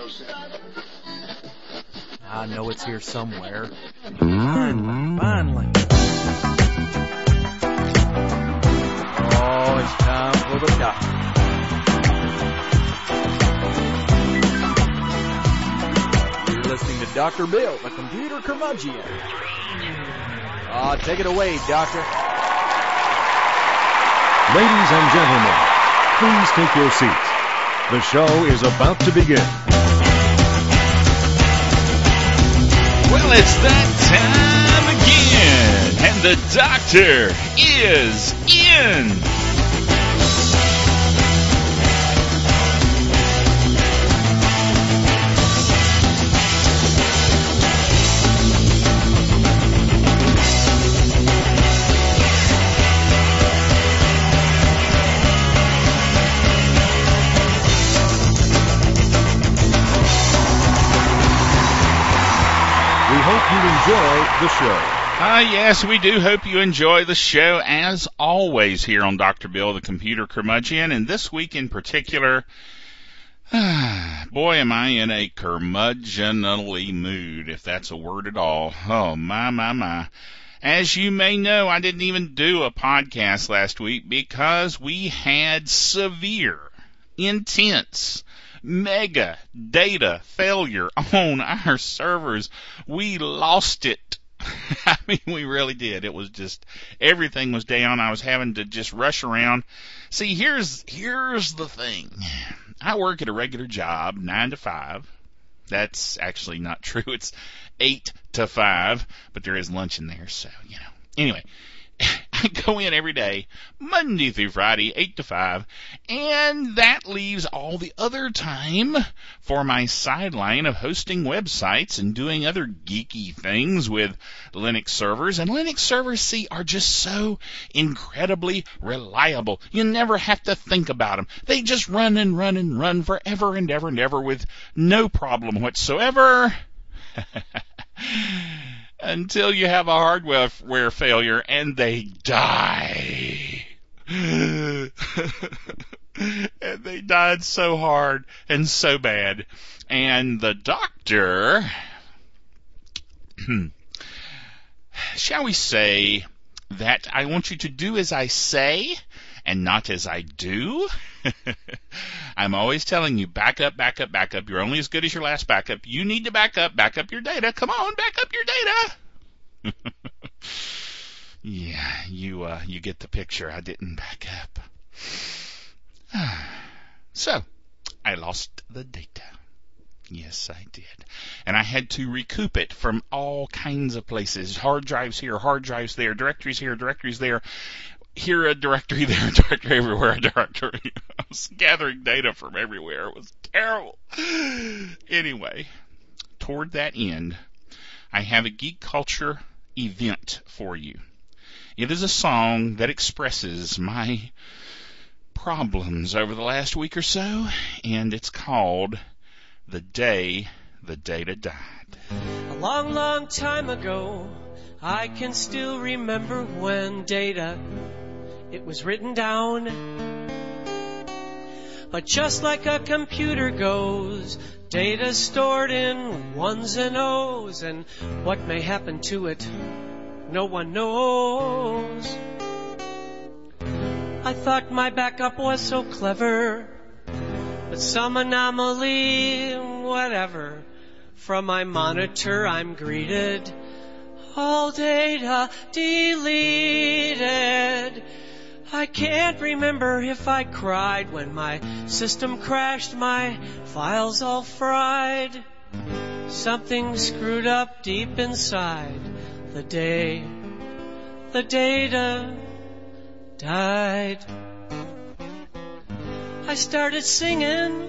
I know it's here somewhere. Finally. Oh, it's time for the doctor. You're listening to Dr. Bill, the computer curmudgeon. Take it away, doctor. Ladies and gentlemen, please take your seats. The show is about to begin. Well, it's that time again, and the doctor is in. Enjoy the show. Yes, we do hope you enjoy the show, as always, here on Dr. Bill, the computer curmudgeon. And this week in particular, boy, am I in a curmudgeonly mood, if that's a word at all. Oh, my. As you may know, I didn't even do a podcast last week because we had severe, intense, mega data failure on our servers. We lost it. I mean, we really did. It was just, everything was down. I was having to just rush around. See, here's the thing. I work at a regular job, 9 to 5. That's actually not true. It's 8 to 5, but there is lunch in there, so, you know. Anyway, I go in every day, Monday through Friday, 8 to 5, and that leaves all the other time for my sideline of hosting websites and doing other geeky things with Linux servers. And Linux servers, see, are just so incredibly reliable. You never have to think about them. They just run and run and run forever and ever and ever with no problem whatsoever. Until you have a hardware failure and they die. And they died so hard and so bad. And the doctor, shall we say that I want you to do as I say and not as I do? I'm always telling you, back up. You're only as good as your last backup. You need to back up your data. Come on, back up your data. Yeah, you get the picture. I didn't back up. So, I lost the data. Yes, I did. And I had to recoup it from all kinds of places. Hard drives here, hard drives there, directories here, directories there. Here a directory, there a directory, everywhere a directory. I was gathering data from everywhere. It was terrible. Anyway, toward that end, I have a geek culture event for you. It is a song that expresses my problems over the last week or so, and it's called The Day the Data Died. A long, long time ago, I can still remember when data, it was written down. But just like a computer goes, data stored in ones and O's, and what may happen to it, no one knows. I thought my backup was so clever, but some anomaly, whatever, from my monitor I'm greeted. All data deleted. I can't remember if I cried when my system crashed, my files all fried. Something screwed up deep inside the day the data died. I started singing,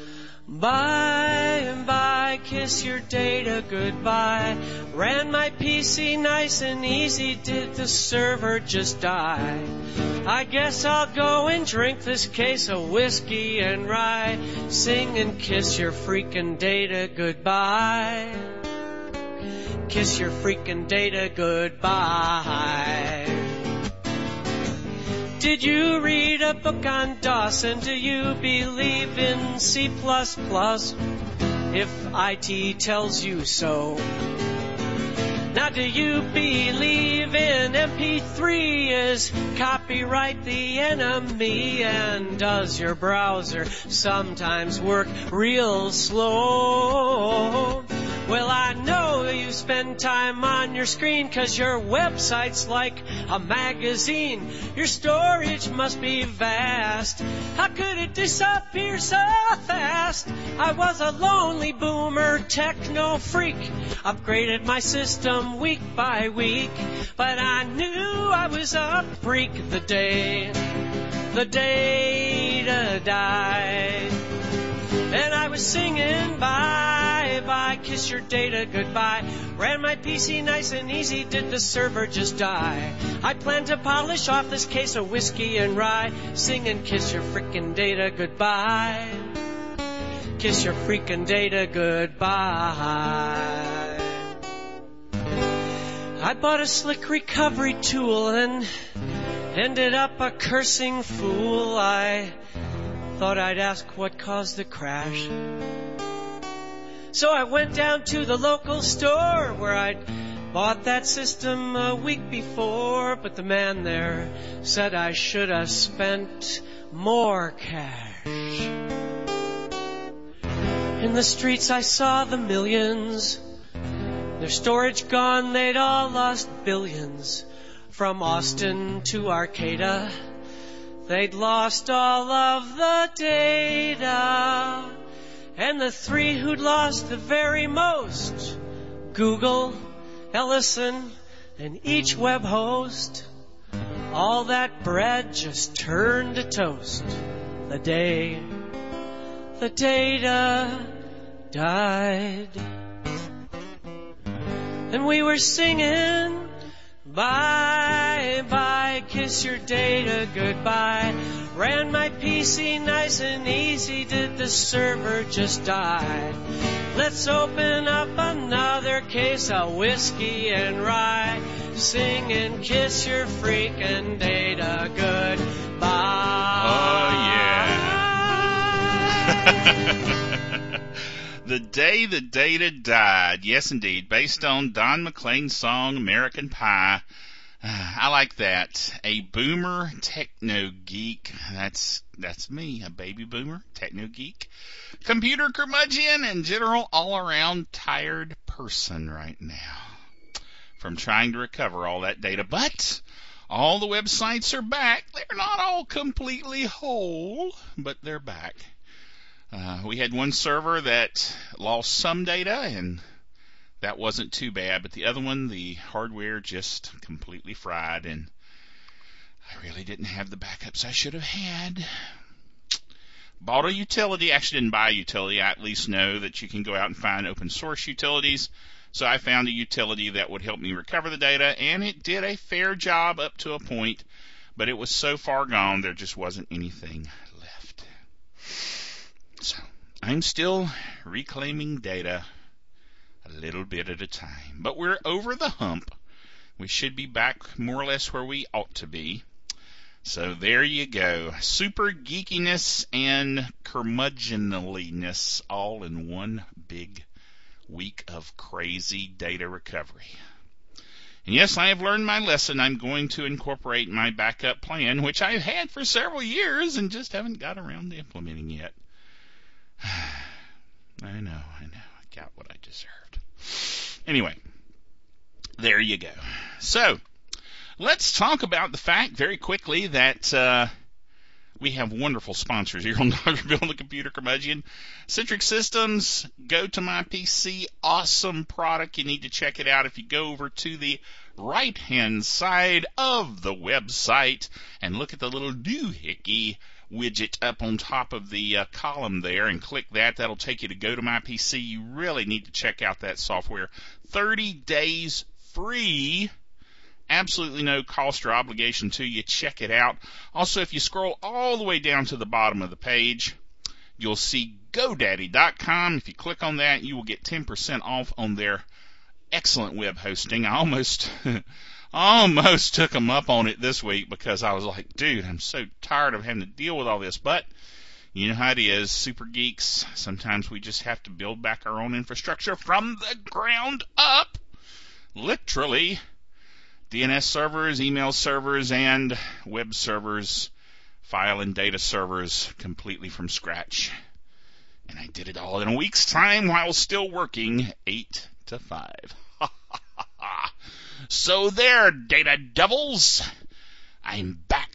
bye and bye, kiss your data goodbye. Ran my PC nice and easy, did the server just die? I guess I'll go and drink this case of whiskey and rye. Sing and kiss your freaking data goodbye. Kiss your freaking data goodbye. Did you read a book on DOS, and do you believe in C++? if IT tells you so. Now do you believe in MP3? Is copyright the enemy? And does your browser sometimes work real slow? Well, I know you spend time on your screen 'cause your website's like a magazine. Your storage must be vast. How could it disappear so fast? I was a lonely boomer techno freak, upgraded my system week by week, but I knew I was a freak the day the data died. And I was singing bye bye, kiss your data goodbye. Ran my PC nice and easy, did the server just die? I plan to polish off this case of whiskey and rye, singing kiss your frickin' data goodbye. Kiss your freaking data goodbye. I bought a slick recovery tool and ended up a cursing fool. I thought I'd ask what caused the crash. So I went down to the local store where I'd bought that system a week before, but the man there said I should have spent more cash. In the streets I saw the millions, their storage gone, they'd all lost billions. From Austin to Arcata, they'd lost all of the data. And the three who'd lost the very most, Google, Ellison, and each web host, all that bread just turned to toast the day the data died. And we were singing bye bye, kiss your data goodbye. Ran my PC nice and easy, did the server just die? Let's open up another case of whiskey and rye, singing kiss your freaking data goodbye. Oh yeah. The Day the Data Died. Yes, indeed. Based on Don McLean's song American Pie. I like that. A boomer techno geek. That's me, a baby boomer techno geek, computer curmudgeon, and general all-around tired person right now from trying to recover all that data. But all the websites are back. They're not all completely whole, but they're back. We had one server that lost some data, and that wasn't too bad, but the other one, the hardware just completely fried, and I really didn't have the backups I should have had. Bought a utility. Actually didn't buy a utility. I at least know that you can go out and find open source utilities. So I found a utility that would help me recover the data, and it did a fair job up to a point, but it was so far gone there just wasn't anything left. So I'm still reclaiming data a little bit at a time. But we're over the hump. We should be back more or less where we ought to be. So there you go. Super geekiness and curmudgeonliness all in one big week of crazy data recovery. And yes, I have learned my lesson. I'm going to incorporate my backup plan, which I've had for several years and just haven't got around to implementing yet. I know. I got what I deserved. Anyway, there you go. So, let's talk about the fact very quickly that we have wonderful sponsors here on Dr. Bill and the Computer Curmudgeon. Citrix Systems, Go to My PC, awesome product. You need to check it out if you go over to the right-hand side of the website and look at the little doohickey widget up on top of the column there and click that. That'll take you to Go to My PC. You really need to check out that software. 30 days free. Absolutely no cost or obligation to you. Check it out. Also, if you scroll all the way down to the bottom of the page, you'll see GoDaddy.com. If you click on that, you will get 10% off on their excellent web hosting. I almost took them up on it this week because I was like, dude, I'm so tired of having to deal with all this. But You know how it is, super geeks. Sometimes we just have to build back our own infrastructure from the ground up. Literally. DNS servers, email servers, and web servers, file and data servers completely from scratch. And I did it all in a week's time while still working 8 to 5. So there, data devils. I'm back.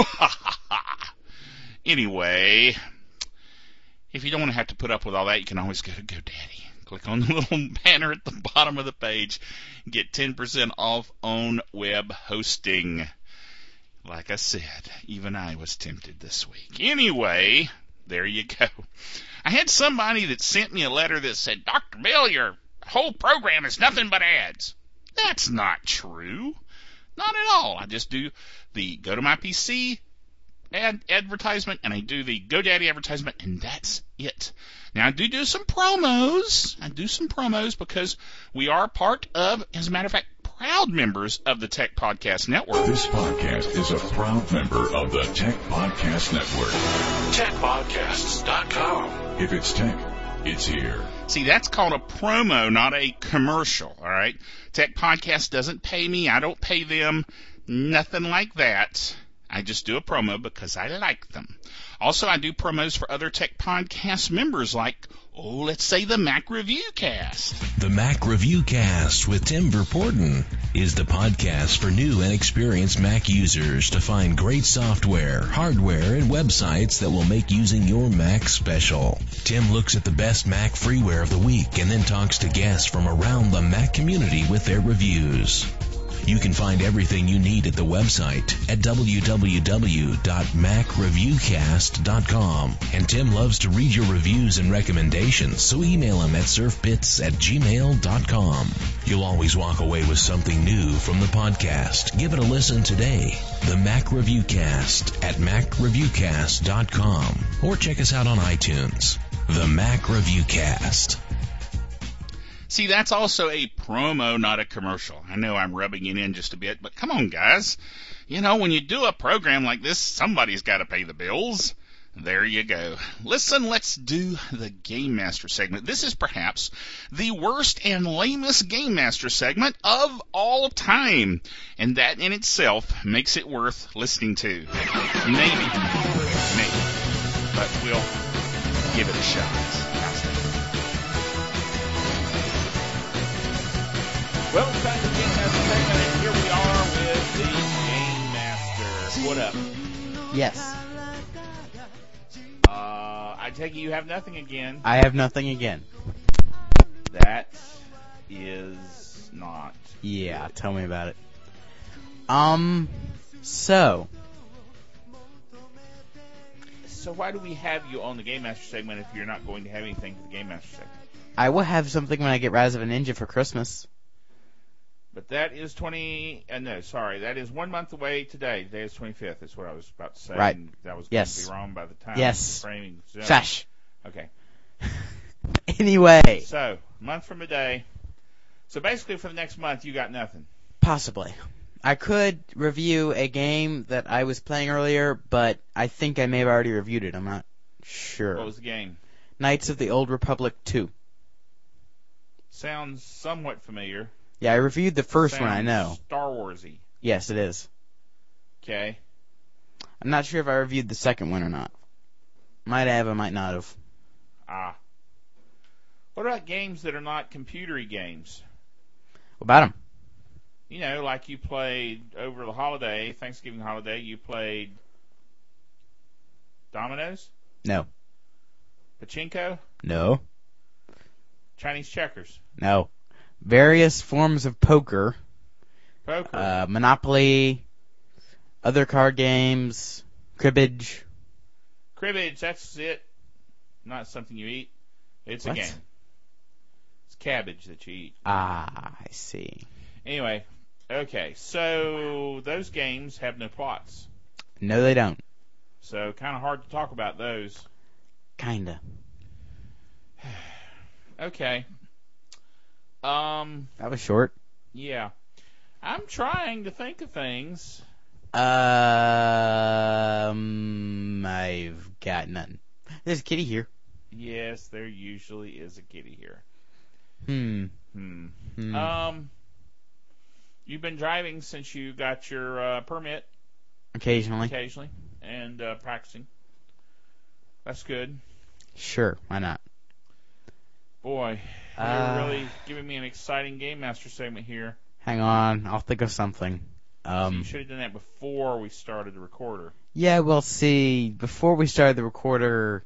Anyway, if you don't want to have to put up with all that, you can always go to GoDaddy. Click on the little banner at the bottom of the page. Get 10% off on web hosting. Like I said, even I was tempted this week. Anyway, there you go. I had somebody that sent me a letter that said, Dr. Bill, your whole program is nothing but ads. That's not true. Not at all. I just do the Go to My PC advertisement, and I do the GoDaddy advertisement, and that's it. Now, I do some promos. I do some promos because we are part of, as a matter of fact, proud members of the Tech Podcast Network. This podcast is a proud member of the Tech Podcast Network. TechPodcasts.com. If it's tech, it's here. See, that's called a promo, not a commercial, all right? Tech Podcast doesn't pay me. I don't pay them. Nothing like that. I just do a promo because I like them. Also, I do promos for other Tech Podcast members like, let's say the Mac Review Cast. The Mac Review Cast with Tim Verporten is the podcast for new and experienced Mac users to find great software, hardware, and websites that will make using your Mac special. Tim looks at the best Mac freeware of the week and then talks to guests from around the Mac community with their reviews. You can find everything you need at the website at www.macreviewcast.com. And Tim loves to read your reviews and recommendations, so email him at surfbits@gmail.com. You'll always walk away with something new from the podcast. Give it a listen today. The Mac Review Cast at macreviewcast.com. Or check us out on iTunes. The Mac Review Cast. See, that's also a promo, not a commercial. I know I'm rubbing it in just a bit, but come on, guys. You know, when you do a program like this, somebody's got to pay the bills. There you go. Listen, let's do the Game Master segment. This is perhaps the worst and lamest Game Master segment of all time. And that in itself makes it worth listening to. Maybe. But we'll give it a shot. Well, it's time for the Game Master segment, and here we are with the Game Master. What up? Yes. I take it you have nothing again. I have nothing again. That is not. Yeah, tell me about it. So why do we have you on the Game Master segment if you're not going to have anything for the Game Master segment? I will have something when I get Rise of a Ninja for Christmas. But that is that is 1 month away today. Today is 25th. That's what I was about to say. Right. And that was Yes. going to be wrong by the time. Yes. Framing. Shush. Okay. Anyway. So, month from today. So basically for the next month, you got nothing. Possibly. I could review a game that I was playing earlier, but I think I may have already reviewed it. I'm not sure. What was the game? Knights of the Old Republic 2. Sounds somewhat familiar. Yeah, I reviewed the first one, I know. Star Wars-y. Yes, it is. Okay. I'm not sure if I reviewed the second one or not. Might have, I might not have. What about games that are not computery games? What about them? You know, like you played over the holiday, Thanksgiving holiday, you played Dominoes? No. Pachinko? No. Chinese checkers? No. Various forms of poker. Poker? Monopoly. Other card games. Cribbage. Cribbage, that's it. Not something you eat. It's What? a game. It's cabbage that you eat. I see. Anyway, okay, so those games have no plots. No, they don't. So kind of hard to talk about those. Kinda. Okay. That was short. Yeah. I'm trying to think of things. I've got none. There's a kitty here. Yes, there usually is a kitty here. You've been driving since you got your permit. Occasionally. And practicing. That's good. Sure, why not? Boy, you're really giving me an exciting Game Master segment here. Hang on, I'll think of something. So you should have done that before we started the recorder. Yeah, well, see, before we started the recorder,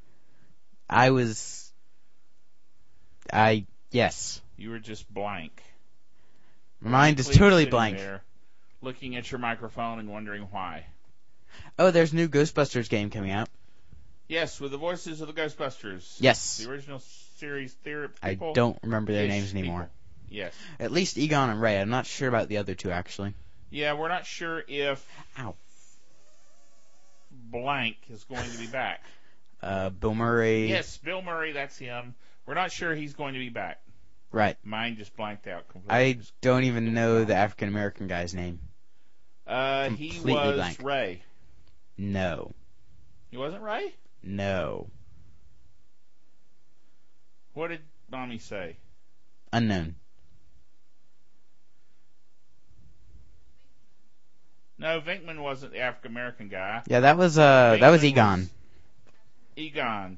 yes. You were just blank. My mind is totally blank. There, looking at your microphone and wondering why. Oh, there's a new Ghostbusters game coming out. Yes, with the voices of the Ghostbusters. Yes. The original series people. I don't remember their names anymore. People. Yes. At least Egon and Ray. I'm not sure about the other two, actually. Yeah, we're not sure if Ow. blank is going to be back. Bill Murray. Yes, Bill Murray, that's him. We're not sure he's going to be back. Right. Mine just blanked out completely. I don't even know the African American guy's name. He was blank. Ray. No. He wasn't Ray? No. What did Mommy say? Unknown. No, Vinkman wasn't the African American guy. Yeah, that was Egon. Egon.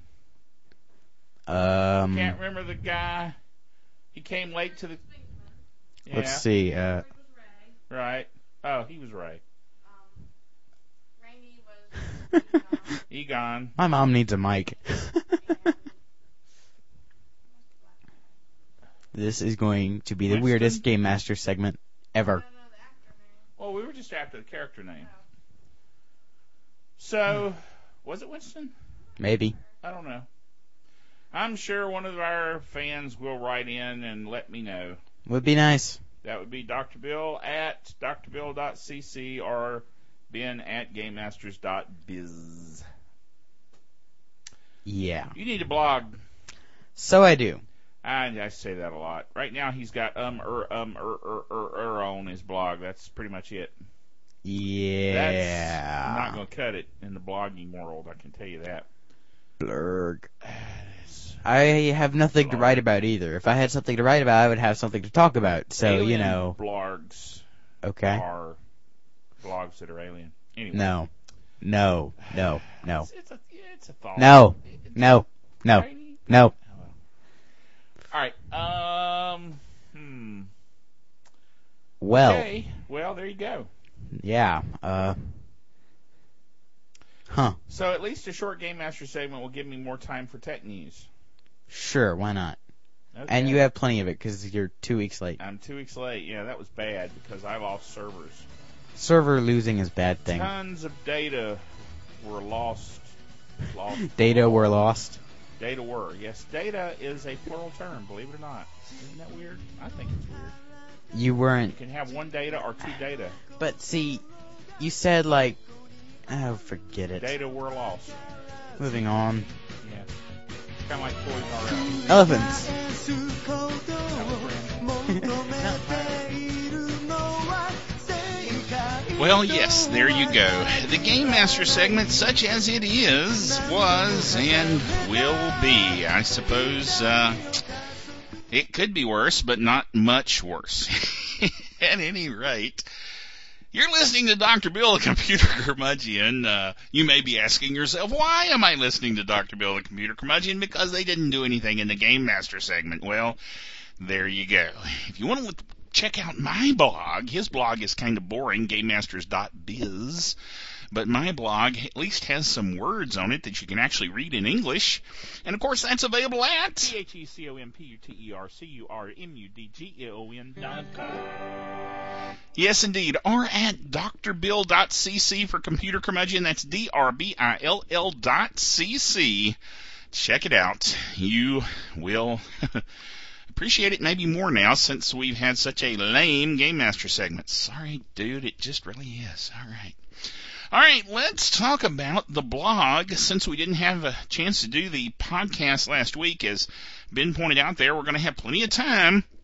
Can't remember the guy. He came late to the. Yeah. Let's see. Right. Oh, he was Ray. Rainey was Egon. My mom needs a mic. This is going to be the Winston? weirdest Game Master segment ever. Well, we were just after the character name. So, was it Winston? Maybe. I don't know. I'm sure one of our fans will write in and let me know. Would be nice. That would be Dr. Bill at drbill.cc or Ben at gamemasters.biz. Yeah. You need a blog. So I do. I say that a lot. Right now he's got on his blog. That's pretty much it. Yeah. I'm not going to cut it in the blogging world, I can tell you that. Blurg. I have nothing to write about either. If I had something to write about, I would have something to talk about. So, alien you know. blogs are blogs that are alien. Anyway. No. It's a thought. No. All right. Well. Okay. Well, there you go. Yeah. So at least a short Game Master segment will give me more time for tech news. Sure, why not? Okay. And you have plenty of it because you're 2 weeks late. I'm 2 weeks late. Yeah, that was bad because I lost servers. Server losing is a bad thing. Tons of data were lost. Data were lost. Data were. Yes, data is a plural term, believe it or not. Isn't that weird? I think it's weird. You weren't. You can have one data or two data. But see, you said like, oh, forget it. Data were lost. Moving on. Yeah. Kind of like Toys R Us. Elephants. Well, yes, there you go. The Game Master segment, such as it is, was, and will be. I suppose it could be worse, but not much worse. At any rate, you're listening to Dr. Bill, the Computer Curmudgeon. You may be asking yourself, why am I listening to Dr. Bill, the Computer Curmudgeon? Because they didn't do anything in the Game Master segment. Well, there you go. If you want to check out my blog, his blog is kind of boring, gamemasters.biz. But my blog at least has some words on it that you can actually read in English. And, of course, that's available at TheComputerCurmudgeon.com. Yes, indeed. Or at drbill.cc for Computer Curmudgeon. That's drbill.cc. Check it out. You will appreciate it maybe more now since we've had such a lame Game Master segment. Sorry, dude. It just really is. All right. All right, let's talk about the blog. Since we didn't have a chance to do the podcast last week, as Ben pointed out there, we're going to have plenty of time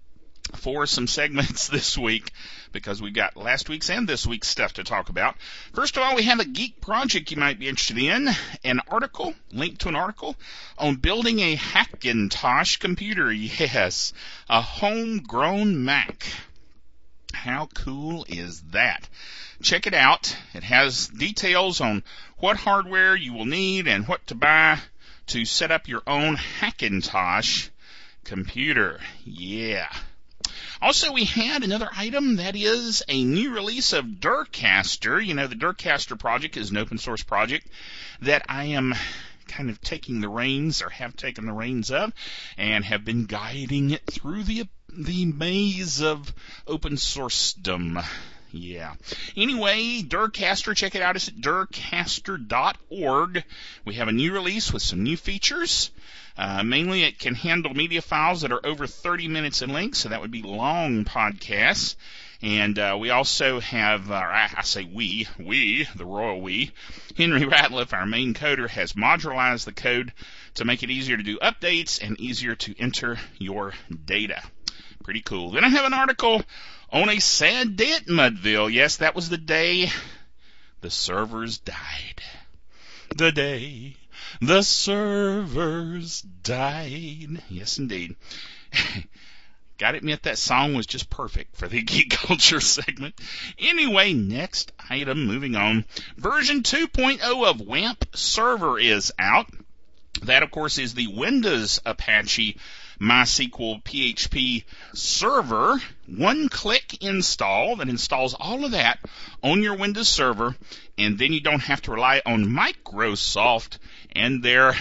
for some segments this week because we've got last week's and this week's stuff to talk about. First of all, we have a geek project you might be interested in, link to an article on building a Hackintosh computer. Yes, a homegrown Mac. How cool is that? Check it out. It has details on what hardware you will need and what to buy to set up your own Hackintosh computer. Yeah. Also, we had another item, that is a new release of Durcaster. You know, the Durcaster project is an open source project that I am kind of taking the reins, or have taken the reins of, and have been guiding it through the maze of open sourcedom. Yeah. Anyway, Durcaster, check it out. It's at durcaster.org. We have a new release with some new features. Mainly it can handle media files that are over 30 minutes in length, so that would be long podcasts. And we also have, I say we, the royal we, Henry Ratliff, our main coder, has modularized the code to make it easier to do updates and easier to enter your data. Pretty cool. Then I have an article on a sad day at Mudville. Yes, that was the day the servers died. The day the servers died. Yes, indeed. Gotta admit, that song was just perfect for the Geek Culture segment. Anyway, next item, moving on. Version 2.0 of WAMP Server is out. That, of course, is the Windows Apache MySQL PHP server. One-click install that installs all of that on your Windows server, and then you don't have to rely on Microsoft and their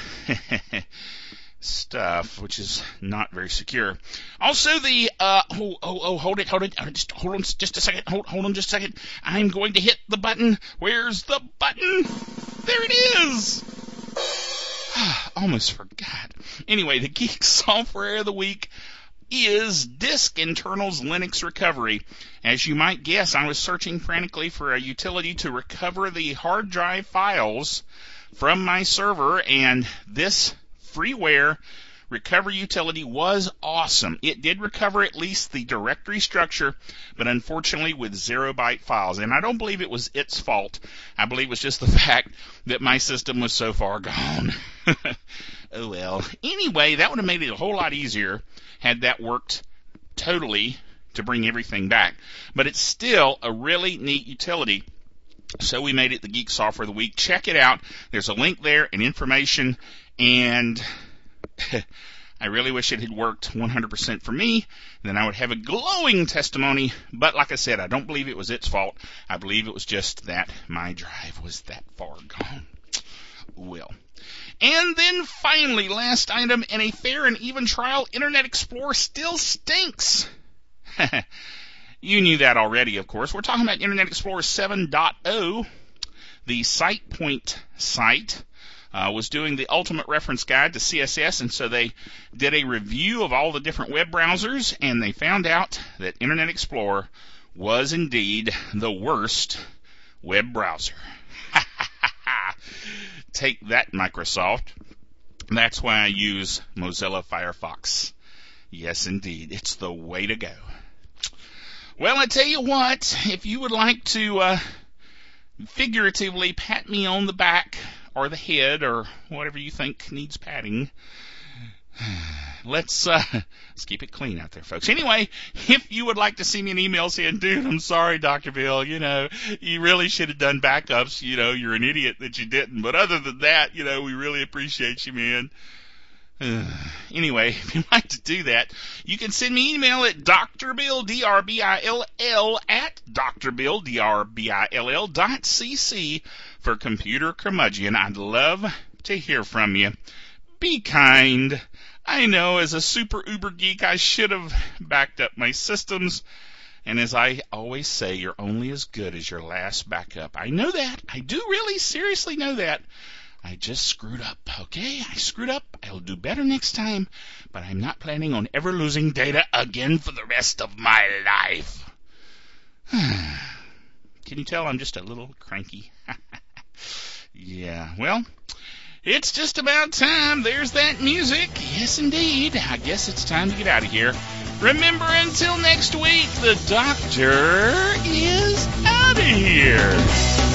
stuff, which is not very secure. Also, the hold on just a second. Hold on just a second. I'm going to hit the button. Where's the button? There it is. Almost forgot. Anyway, the Geek Software of the Week is Disk Internals Linux Recovery. As you might guess, I was searching frantically for a utility to recover the hard drive files from my server, and this freeware recovery utility was awesome. It did recover at least the directory structure, but unfortunately with 0-byte files. And I don't believe it was its fault. I believe it was just the fact that my system was so far gone. Oh well. Anyway, that would have made it a whole lot easier had that worked totally to bring everything back. But it's still a really neat utility. So we made it the Geek Software of the Week. Check it out. There's a link there and information, and I really wish it had worked 100% for me. Then I would have a glowing testimony. But like I said, I don't believe it was its fault. I believe it was just that my drive was that far gone. Well. And then finally, last item, in a fair and even trial, Internet Explorer still stinks. You knew that already, of course. We're talking about Internet Explorer 7.0. The SitePoint site was doing the ultimate reference guide to CSS, and so they did a review of all the different web browsers, and they found out that Internet Explorer was indeed the worst web browser. Take that, Microsoft. That's why I use Mozilla Firefox. Yes, indeed. It's the way to go. Well, I tell you what, if you would like to figuratively pat me on the back or the head or whatever you think needs patting, let's keep it clean out there, folks. Anyway, if you would like to see me an email saying, dude, I'm sorry, Dr. Bill, you really should have done backups, you're an idiot that you didn't. But other than that, we really appreciate you, man. Anyway, if you'd like to do that, you can send me email at drbill, DRBILL, at drbill, DRBILL.cc for Computer Curmudgeon. I'd love to hear from you. Be kind. I know, as a super uber geek, I should have backed up my systems. And as I always say, you're only as good as your last backup. I know that. I do really seriously know that. I just screwed up, okay? I screwed up. I'll do better next time. But I'm not planning on ever losing data again for the rest of my life. Can you tell I'm just a little cranky? Yeah, well, it's just about time. There's that music. Yes, indeed. I guess it's time to get out of here. Remember, until next week, the doctor is out of here.